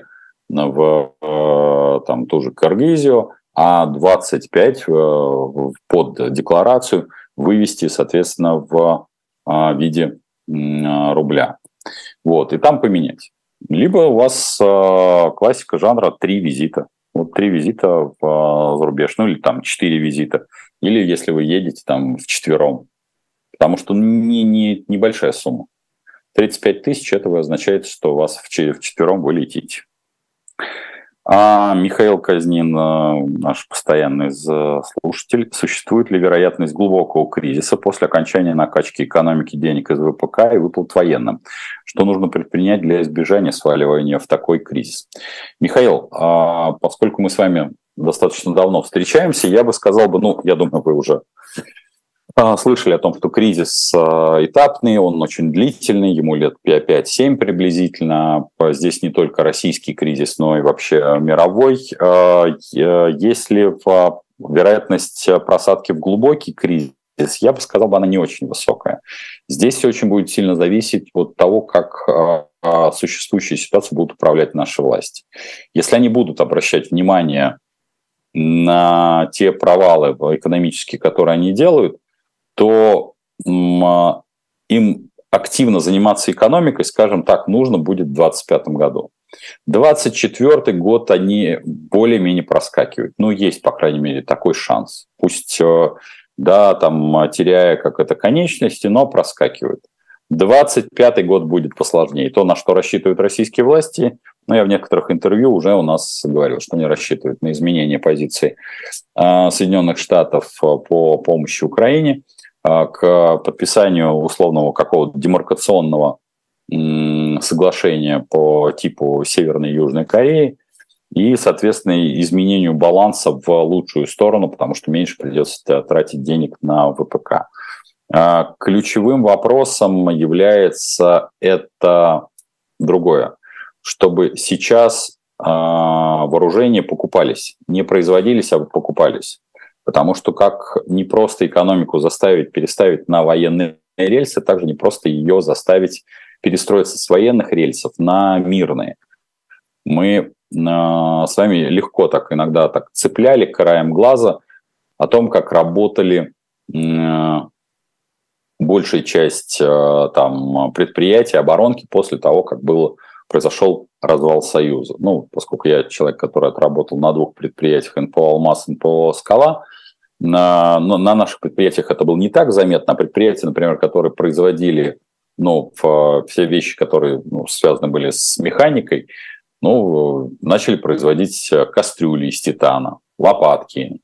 в там, ту же Киргизию, а 25 под декларацию вывести, соответственно, в виде рубля. Вот, и там поменять. Либо у вас классика жанра 3 визита. Вот 3 визита в зарубеж, ну или там 4 визита. Или если вы едете там вчетвером. Потому что небольшая сумма. 35 тысяч, этого означает, что у вас вчетвером вы летите. Михаил Казнин, наш постоянный слушатель, существует ли вероятность глубокого кризиса после окончания накачки экономики денег из ВПК и выплат военным? Что нужно предпринять для избежания сваливания в такой кризис? Михаил, поскольку мы с вами достаточно давно встречаемся, я бы сказал, я думаю, вы уже слышали о том, что кризис этапный, он очень длительный, ему лет 5-7 приблизительно. Здесь не только российский кризис, но и вообще мировой. Если вероятность просадки в глубокий кризис, я бы сказал, она не очень высокая. Здесь все очень будет сильно зависеть от того, как существующую ситуацию будут управлять наши власти. Если они будут обращать внимание на те провалы экономические, которые они делают, то им активно заниматься экономикой, скажем так, нужно будет в 2025 году. 2024 год они более-менее проскакивают. Есть, по крайней мере, такой шанс. Пусть, теряя конечности, но проскакивают. 2025 год будет посложнее. То, на что рассчитывают российские власти, я в некоторых интервью уже у нас говорил, что они рассчитывают на изменение позиции Соединенных Штатов по помощи Украине, к подписанию условного какого-то демаркационного соглашения по типу Северной и Южной Кореи и, соответственно, изменению баланса в лучшую сторону, потому что меньше придется тратить денег на ВПК. Ключевым вопросом является это другое, чтобы сейчас вооружения покупались, не производились, а покупались. Потому что как не просто экономику заставить переставить на военные рельсы, также не просто ее заставить перестроиться с военных рельсов на мирные. Мы с вами легко иногда цепляли краем глаза о том, как работали большая часть предприятий, оборонки после того, как произошел развал Союза. Поскольку я человек, который отработал на 2 предприятиях, НПО «Алмаз», НПО «Скала», на наших предприятиях это было не так заметно, а предприятия, например, которые производили все вещи, которые связаны были с механикой, начали производить кастрюли из титана, лопатки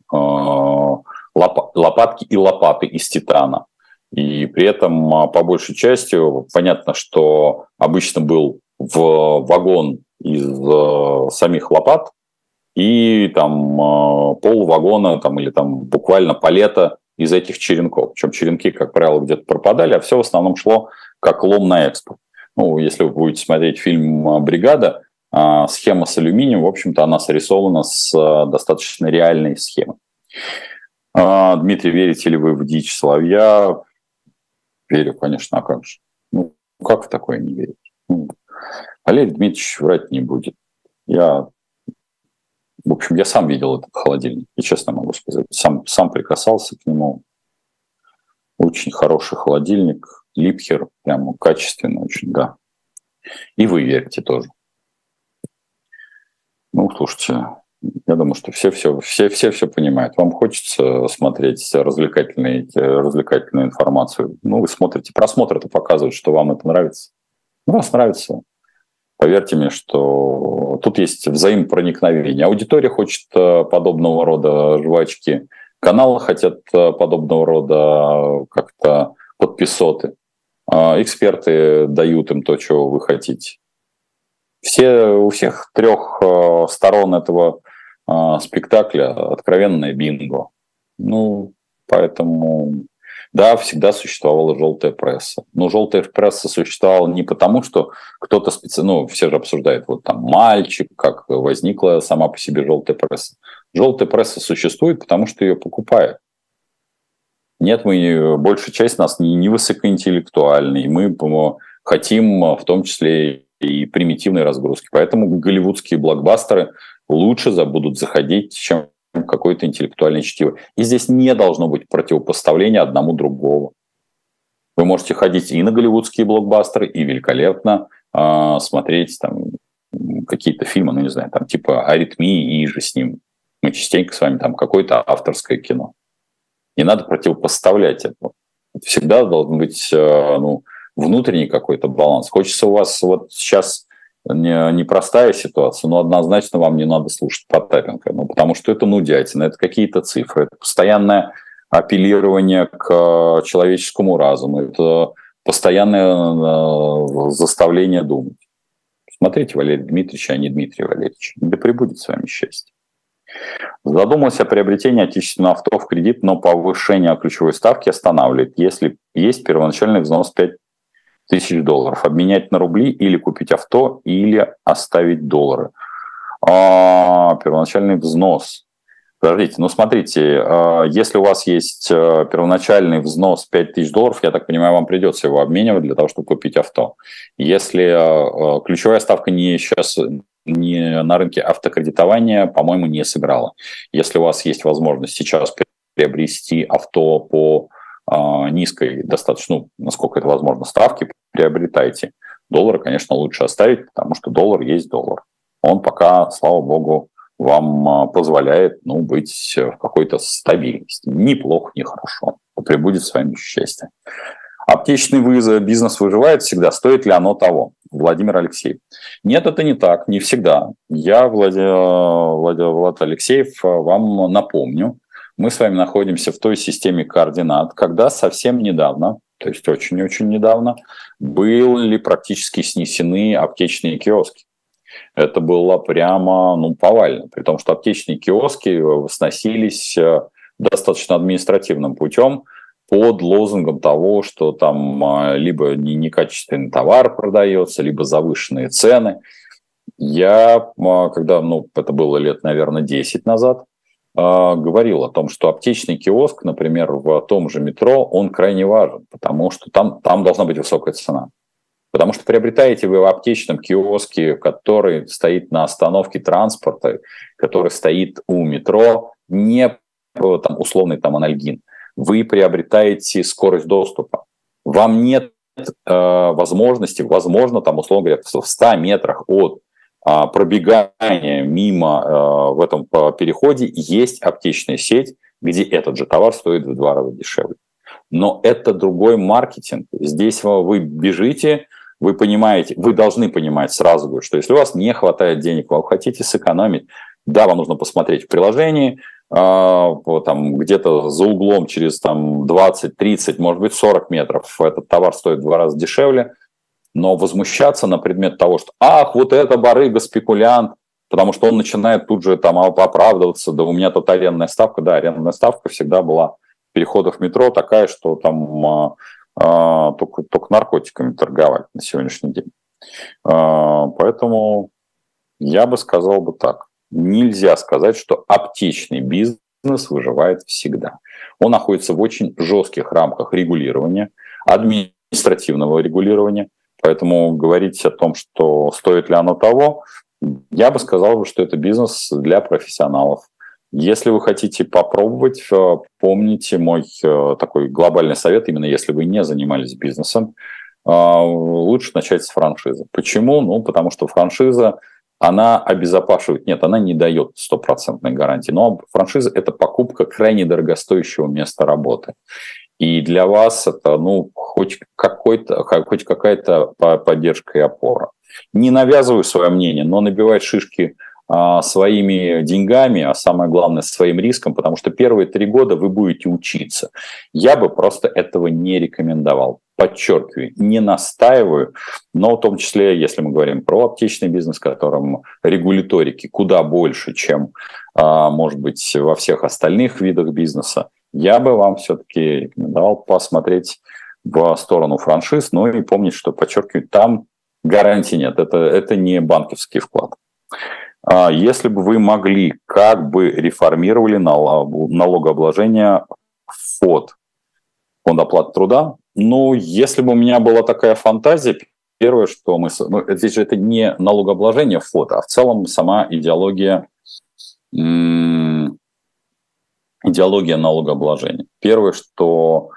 и лопаты из титана. И при этом, по большей части, понятно, что обычно был в вагон из самих лопат и полвагона или буквально палета из этих черенков. Причем черенки, как правило, где-то пропадали, а все в основном шло как лом на экспорт. Если вы будете смотреть фильм «Бригада», схема с алюминием, в общем-то, она срисована с достаточно реальной схемой. Дмитрий, верите ли вы в дичь соловья? Верю, конечно, а как же? Как в такое не верить? Валерий Дмитриевич врать не будет. Я сам видел этот холодильник, и честно могу сказать. Сам прикасался к нему. Очень хороший холодильник. Липхер, прямо качественный очень, да. И вы верите тоже. Слушайте, я думаю, что все понимают. Вам хочется смотреть развлекательную информацию. Вы смотрите. Просмотр это показывает, что вам это нравится. Вас нравится. Поверьте мне, что тут есть взаимопроникновение. Аудитория хочет подобного рода жвачки. Каналы хотят подобного рода как-то подписоты. Эксперты дают им то, чего вы хотите. У всех 3 сторон этого спектакля откровенное бинго. Поэтому, да, всегда существовала желтая пресса. Но желтая пресса существовала не потому, что кто-то специально, все же обсуждают, вот там мальчик, как возникла сама по себе желтая пресса. Желтая пресса существует, потому что ее покупают. Нет, большая часть нас не высокоинтеллектуальные, мы хотим в том числе и примитивной разгрузки. Поэтому голливудские блокбастеры лучше будут заходить, чем какое-то интеллектуальное чтиво. И здесь не должно быть противопоставления одному другому. Вы можете ходить и на голливудские блокбастеры, и великолепно смотреть там какие-то фильмы, ну не знаю, там типа «Аритмии» и же с ним. Мы частенько с вами там какое-то авторское кино. Не надо противопоставлять это. Всегда должен быть внутренний какой-то баланс. Хочется у вас вот сейчас непростая ситуация, но однозначно вам не надо слушать Потапенко, потому что это нудятина, это какие-то цифры, это постоянное апеллирование к человеческому разуму, это постоянное заставление думать. Смотрите, Валерий Дмитриевич, а не Дмитрий Валерьевич. Да пребудет с вами счастье. Задумался о приобретении отечественного авто в кредит, но повышение ключевой ставки останавливает, если есть первоначальный взнос $5000. Обменять на рубли или купить авто, или оставить доллары. Первоначальный взнос. Подождите, смотрите, если у вас есть первоначальный взнос $5000, я так понимаю, вам придется его обменивать для того, чтобы купить авто. Если ключевая ставка сейчас не на рынке автокредитования, по-моему, не сыграла. Если у вас есть возможность сейчас приобрести авто по низкой достаточно, насколько это возможно, ставки, приобретайте. Доллары, конечно, лучше оставить, потому что доллар есть доллар. Он пока, слава богу, вам позволяет быть в какой-то стабильности. Ни плохо, ни хорошо. Прибудет с вами счастье. Аптечный бизнес выживает всегда. Стоит ли оно того? Владимир Алексеев. Нет, это не так, не всегда. Я, Влад Алексеев, вам напомню, мы с вами находимся в той системе координат, когда совсем недавно, то есть очень-очень недавно, были практически снесены аптечные киоски. Это было прямо повально, при том, что аптечные киоски сносились достаточно административным путем под лозунгом того, что там либо некачественный товар продается, либо завышенные цены. Я, когда, это было лет, наверное, 10 назад, говорил о том, что аптечный киоск, например, в том же метро, он крайне важен, потому что там должна быть высокая цена. Потому что приобретаете вы в аптечном киоске, который стоит на остановке транспорта, который стоит у метро, не условный анальгин. Вы приобретаете скорость доступа. Вам нет возможности, возможно, условно говоря, в 100 метрах от пробегания мимо в этом переходе есть аптечная сеть, где этот же товар стоит в 2 раза дешевле. Но это другой маркетинг. Здесь вы бежите, вы понимаете, вы должны понимать сразу, что если у вас не хватает денег, вы хотите сэкономить, да, вам нужно посмотреть в приложении, где-то за углом через 20, 30, может быть 40 метров этот товар стоит в 2 раза дешевле, но возмущаться на предмет того, что вот это барыга, спекулянт, потому что он начинает тут же оправдываться, да у меня тут арендная ставка, да, арендная ставка всегда была в переходах метро такая, что только наркотиками торговать на сегодняшний день. Поэтому я бы сказал так. Нельзя сказать, что аптечный бизнес выживает всегда. Он находится в очень жестких рамках регулирования, административного регулирования. Поэтому говорить о том, что стоит ли оно того, я бы сказал, что это бизнес для профессионалов. Если вы хотите попробовать, помните мой такой глобальный совет, именно если вы не занимались бизнесом, лучше начать с франшизы. Почему? Потому что франшиза, она обезопасивает, нет, она не дает стопроцентной гарантии, но франшиза – это покупка крайне дорогостоящего места работы. И для вас это хоть какая-то поддержка и опора. Не навязываю свое мнение, но набивать шишки своими деньгами, а самое главное, своим риском, потому что первые 3 года вы будете учиться. Я бы просто этого не рекомендовал. Подчеркиваю, не настаиваю, но в том числе, если мы говорим про аптечный бизнес, в котором регуляторики куда больше, чем, может быть, во всех остальных видах бизнеса, я бы вам все-таки рекомендовал посмотреть в сторону франшиз, ну и помнить, что, подчеркиваю, там гарантий нет, это не банковский вклад. Если бы вы могли, как бы реформировали налогообложение ФОТ, фонд оплаты труда, ну, если бы у меня была такая фантазия, первое, что здесь же это не налогообложение ФОТ, а в целом сама идеология налогообложения. Первое, что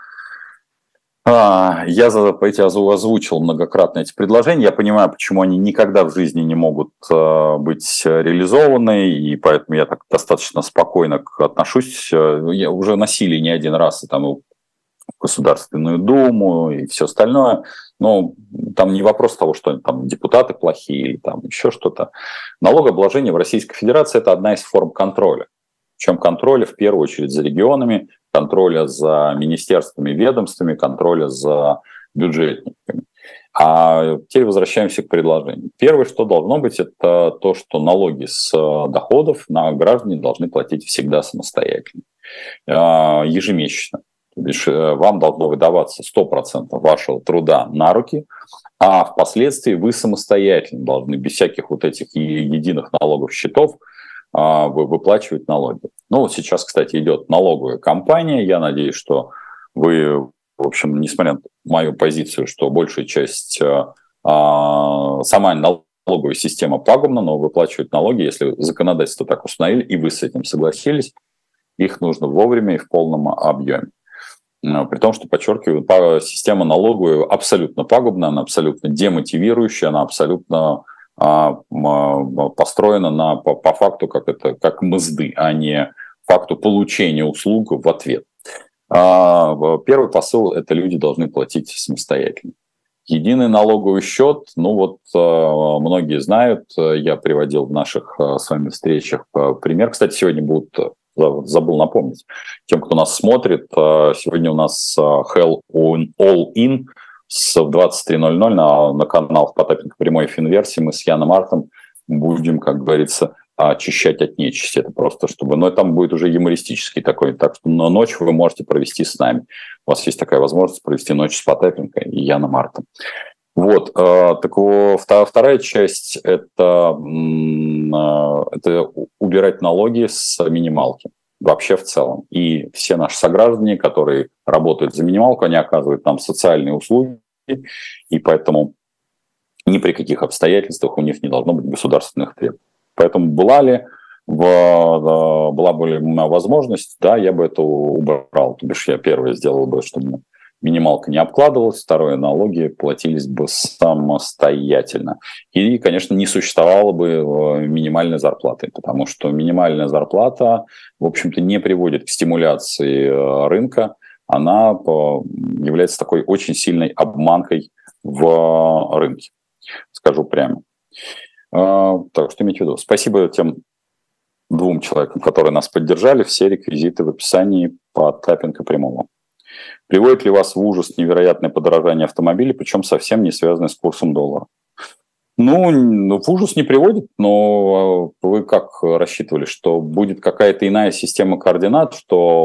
я озвучил многократно эти предложения. Я понимаю, почему они никогда в жизни не могут быть реализованы, и поэтому я так достаточно спокойно отношусь. Я уже носили не один раз и там в Государственную Думу и все остальное. Но там не вопрос того, что там депутаты плохие или там еще что-то. Налогообложение в Российской Федерации – это одна из форм контроля. Причем контроля в первую очередь за регионами, контроля за министерствами, ведомствами, контроля за бюджетниками. А теперь возвращаемся к предложению. Первое, что должно быть, это то, что налоги с доходов на граждане должны платить всегда самостоятельно, ежемесячно. То бишь вам должно выдаваться 100% вашего труда на руки, а впоследствии вы самостоятельно должны, без всяких вот этих единых налогов, счетов, выплачивать налоги. Ну, вот сейчас, кстати, идет налоговая кампания. Я надеюсь, что вы, в общем, несмотря на мою позицию, что большая часть, сама налоговая система пагубна, но выплачивать налоги, если законодательство так установили, и вы с этим согласились, их нужно вовремя и в полном объеме. При том, что, подчеркиваю, система налоговая абсолютно пагубная, она абсолютно демотивирующая, она абсолютно построена по факту как мзды, а не факту получения услуг в ответ. Первый посыл – это люди должны платить самостоятельно. Единый налоговый счет, ну вот многие знают, я приводил в наших с вами встречах пример. Кстати, сегодня будут, забыл напомнить, тем, кто нас смотрит, сегодня у нас Hell All In в 23:00 на канал Потапенко прямой финверсии. Мы с Яном Артом будем, как говорится, очищать от нечисти. Это просто чтобы... Но там будет уже юмористический такой. Так что на ночь вы можете провести с нами. У вас есть такая возможность провести ночь с Потапенко и Яном Артом. Вот. Так вот, вторая часть – это убирать налоги с минималки. Вообще в целом. И все наши сограждане, которые работают за минималку, они оказывают нам социальные услуги, и поэтому ни при каких обстоятельствах у них не должно быть государственных требований. Поэтому была бы возможность, да, я бы это убрал. То бишь я первое сделал бы, чтобы минималка не обкладывалась, второе, налоги платились бы самостоятельно. И, конечно, не существовало бы минимальной зарплаты, потому что минимальная зарплата, в общем-то, не приводит к стимуляции рынка, она является такой очень сильной обманкой в рынке, скажу прямо. Так что имейте в виду. Спасибо тем 2 человекам, которые нас поддержали. Все реквизиты в описании Потапенко прямого. Приводит ли вас в ужас невероятное подорожание автомобилей, причем совсем не связанное с курсом доллара? Ну, в ужас не приводит, но вы как рассчитывали, что будет какая-то иная система координат,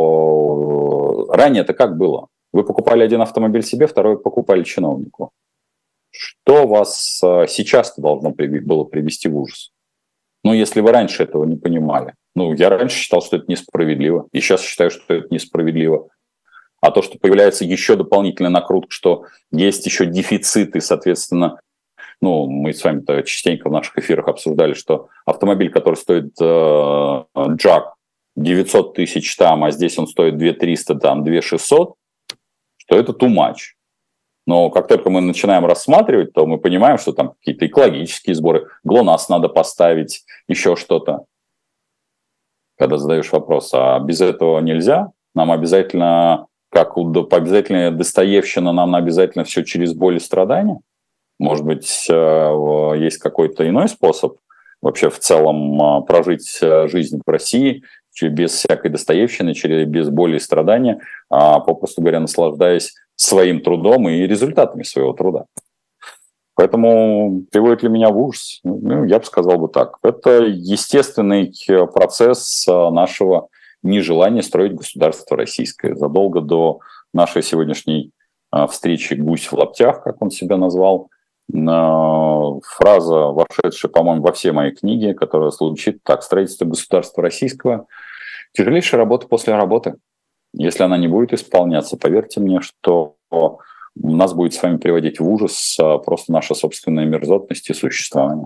что ранее-то как было? Вы покупали один автомобиль себе, второй покупали чиновнику. Что вас сейчас-то должно было привести в ужас? Ну, если вы раньше этого не понимали. Ну, я раньше считал, что это несправедливо, и сейчас считаю, что это несправедливо. А то, что появляется еще дополнительная накрутка, что есть еще дефициты, соответственно, ну, мы с вами частенько в наших эфирах обсуждали, что автомобиль, который стоит джак 900 тысяч там, а здесь он стоит 2300, там 2600, что это too much. Но как только мы начинаем рассматривать, то мы понимаем, что там какие-то экологические сборы, ГЛОНАСС надо поставить, еще что-то. Когда задаешь вопрос, а без этого нельзя? Нам обязательно, как обязательно Достоевщина, нам обязательно все через боль и страдания? Может быть, есть какой-то иной способ вообще в целом прожить жизнь в России без всякой Достоевщины, без боли и страдания, попросту говоря, наслаждаясь своим трудом и результатами своего труда. Поэтому приводит ли меня в ужас? Ну, я бы сказал бы так. Это естественный процесс нашего нежелание строить государство российское. Задолго до нашей сегодняшней встречи «Гусь в лаптях», как он себя назвал, фраза, вошедшая, по-моему, во все мои книги, которая звучит так: строительство государства российского – тяжелейшая работа после работы. Если она не будет исполняться, поверьте мне, что нас будет с вами приводить в ужас просто наша собственная мерзотность и существование.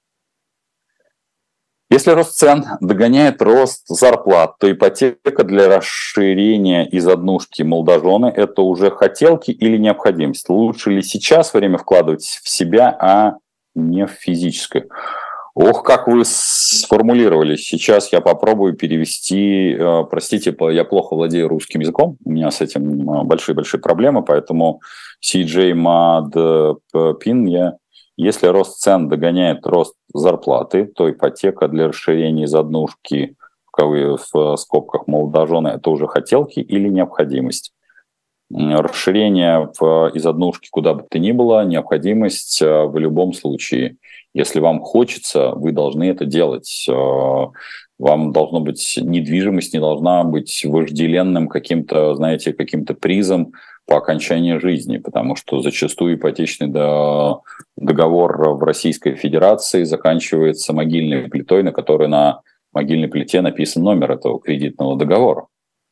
Если рост цен догоняет рост зарплат, то ипотека для расширения из однушки молодожены – это уже хотелки или необходимость? Лучше ли сейчас время вкладывать в себя, а не в физическое? Ох, как вы сформулировали. Сейчас я попробую перевести. Простите, я плохо владею русским языком. У меня с этим большие-большие проблемы, поэтому CJ Mad Pin. Если рост цен догоняет рост зарплаты, то ипотека для расширения из однушки, в скобках молодожены, это уже хотелки или необходимость? Расширение из однушки куда бы то ни было, необходимость в любом случае. Если вам хочется, вы должны это делать. Вам должно быть недвижимость, не должна быть вожделенным каким-то, знаете, каким-то призом по окончании жизни, потому что зачастую ипотечный договор в Российской Федерации заканчивается могильной плитой, на которой на могильной плите написан номер этого кредитного договора.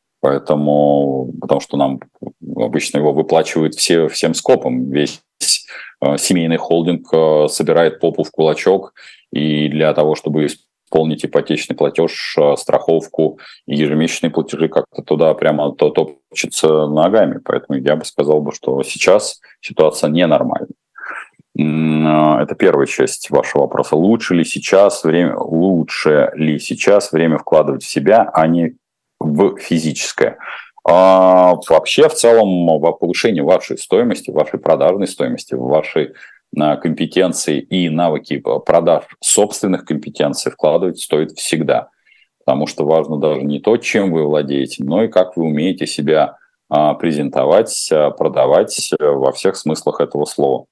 Потому что нам обычно его выплачивают всем скопом. Весь семейный холдинг собирает попу в кулачок, и для того, чтобы исполнить ипотечный платеж, страховку и ежемесячные платежи, как-то туда прямо топчется ногами. Поэтому я бы сказал, что сейчас ситуация ненормальная. Это первая часть вашего вопроса. Лучше ли сейчас время вкладывать в себя, а не в физическое? Вообще, в целом, в повышение вашей стоимости, вашей продажной стоимости, вашей компетенции и навыки продаж собственных компетенций вкладывать стоит всегда. Потому что важно даже не то, чем вы владеете, но и как вы умеете себя презентовать, продавать во всех смыслах этого слова.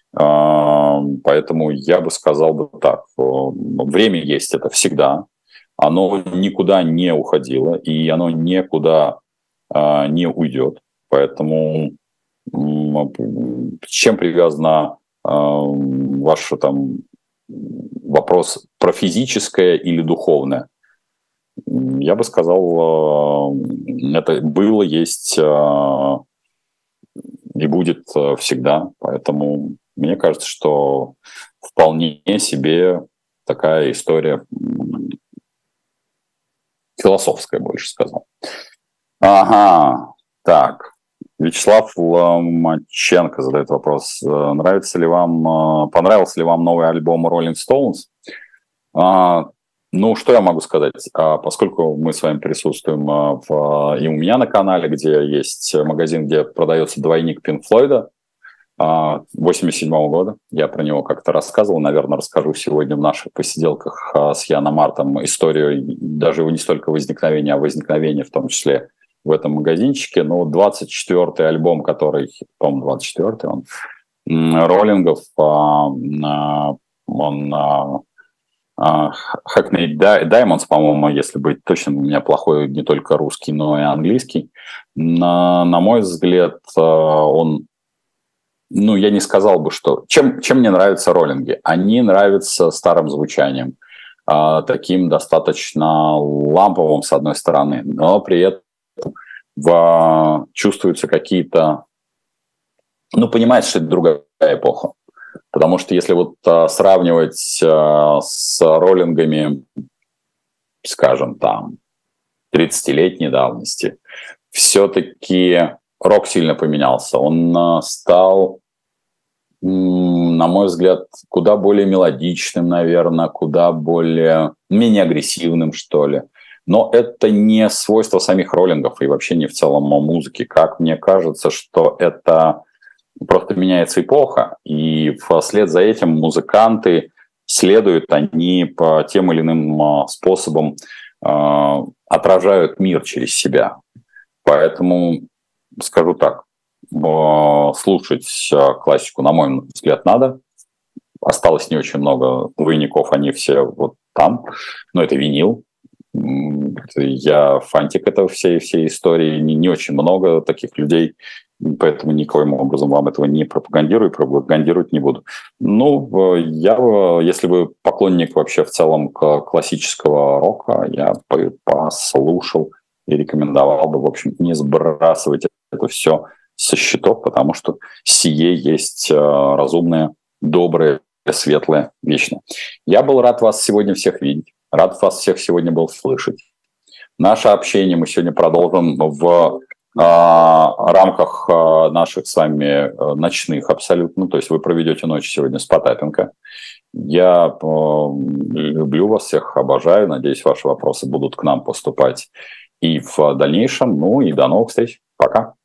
Поэтому я бы сказал так. Время есть, это всегда. Оно никуда не уходило, и оно никуда не уйдет. Поэтому с чем привязано ваш вопрос про физическое или духовное? Я бы сказал, это было, есть и будет всегда. Поэтому мне кажется, что вполне себе такая история философская, больше сказал. Ага, так. Вячеслав Ломаченко задает вопрос. Понравился ли вам новый альбом Rolling Stones? Ну, что я могу сказать? Поскольку мы с вами присутствуем и у меня на канале, где есть магазин, где продается двойник Пинк Флойда 1987 года. Я про него как-то рассказывал. Наверное, расскажу сегодня в наших посиделках с Яном Мартом историю даже его не столько возникновения, а возникновения в том числе в этом магазинчике. Но 24-й альбом, который, по-моему, 24-й он, роллингов, Hackney Diamonds, по-моему, если быть точным, у меня плохой не только русский, но и английский. На мой взгляд, он... Ну, я не сказал бы, что... Чем мне нравятся роллинги? Они нравятся старым звучанием, таким достаточно ламповым, с одной стороны, но при этом чувствуются какие-то... Ну, понимаете, что это другая эпоха. Потому что если вот сравнивать с роллингами, скажем, 30-летней давности, все-таки рок сильно поменялся. Он стал, на мой взгляд, куда более мелодичным, наверное, менее агрессивным, что ли. Но это не свойство самих роллингов и вообще не в целом музыки. Как мне кажется, что это просто меняется эпоха, и вслед за этим музыканты они по тем или иным способам отражают мир через себя. Поэтому скажу так, слушать классику, на мой взгляд, надо. Осталось не очень много двойников, они все вот там, но это винил. Я фантик этого всей истории. Не очень много таких людей, поэтому никоим образом вам этого не пропагандирую, пропагандировать не буду. Ну, если вы поклонник вообще в целом классического рока, я послушал и рекомендовал бы, в общем, не сбрасывать это все со счетов, потому что сие есть разумное, доброе, светлое, вечное. Я был рад вас сегодня всех видеть, рад вас всех сегодня был слышать. Наше общение мы сегодня продолжим в рамках наших с вами ночных абсолютно, то есть вы проведете ночь сегодня с Потапенко. Я люблю вас всех, обожаю, надеюсь, ваши вопросы будут к нам поступать и в дальнейшем. Ну и до новых встреч. Пока.